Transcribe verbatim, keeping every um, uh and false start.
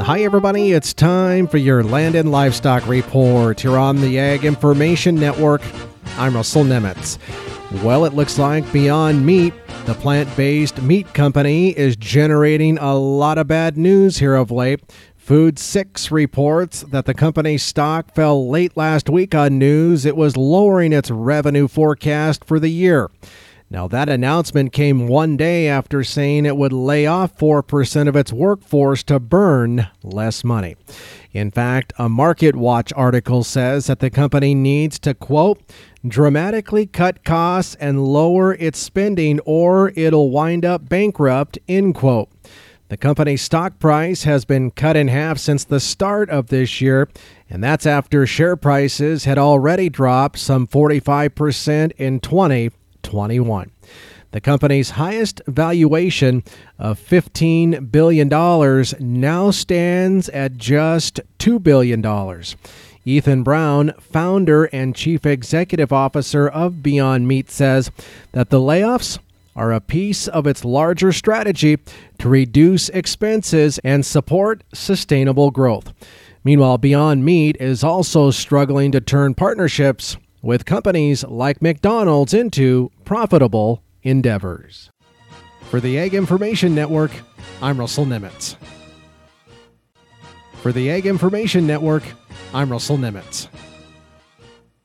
Hi, everybody. It's time for your Land and Livestock Report here on the Ag Information Network. I'm Russell Nemitz. Well, it looks like Beyond Meat, the plant-based meat company, is generating a lot of bad news here of late. Food six reports that the company's stock fell late last week on news it was lowering its revenue forecast for the year. Now, that announcement came one day after saying it would lay off four percent of its workforce to burn less money. In fact, a Market Watch article says that the company needs to, quote, dramatically cut costs and lower its spending or it'll wind up bankrupt, end quote. The company's stock price has been cut in half since the start of this year, and that's after share prices had already dropped some forty-five percent in twenty twenty-one. The company's highest valuation of fifteen billion dollars now stands at just two billion dollars. Ethan Brown, founder and chief executive officer of Beyond Meat, says that the layoffs are a piece of its larger strategy to reduce expenses and support sustainable growth. Meanwhile, Beyond Meat is also struggling to turn partnerships with companies like McDonald's into profitable endeavors. For the Ag Information Network, I'm Russell Nemitz. For the Ag Information Network, I'm Russell Nemitz.